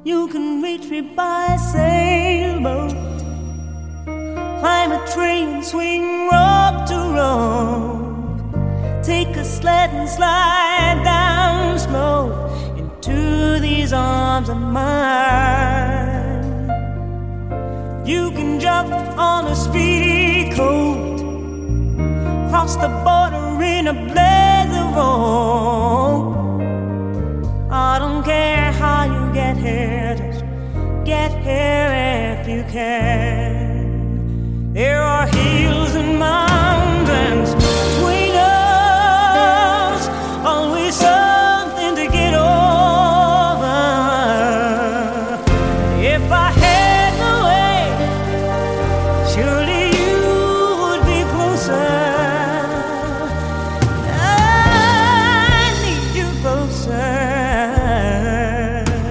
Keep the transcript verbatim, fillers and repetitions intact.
You can reach me by sailboat, climb a train, swing rope to rope, take a sled and slide down slow into these arms of mine. You can jump on a speedy coat, cross the border in a blaze of hope. I don't care how you get here, just get here if you can.